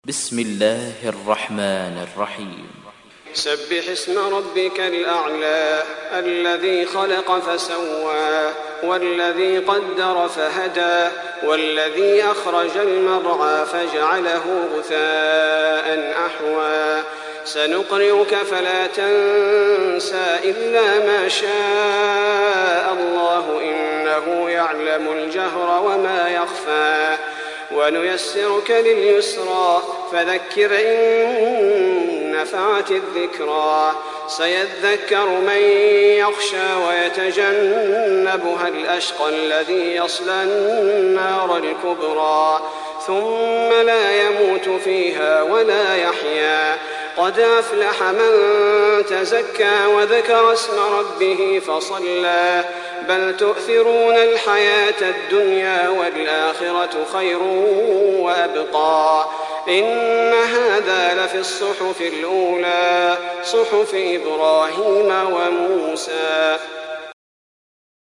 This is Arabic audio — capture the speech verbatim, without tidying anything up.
بسم الله الرحمن الرحيم. سبح اسم ربك الأعلى الذي خلق فسوى والذي قدر فهدى والذي أخرج المرعى فجعله غثاء أحوى سنقرئك فلا تنسى إلا ما شاء الله إنه يعلم الجهر وما يخفى ونيسرك لليسرى فذكر إن نفعت الذكرى سيذكر من يخشى ويتجنبها الأشقى الذي يصلى النار الكبرى ثم لا يموت فيها ولا يحيا قد أفلح من تزكى وذكر اسم ربه فصلى بل تؤثرون الحياة الدنيا والآخرة خير وأبقى إن هذا لفي الصحف الأولى صحف إبراهيم وموسى.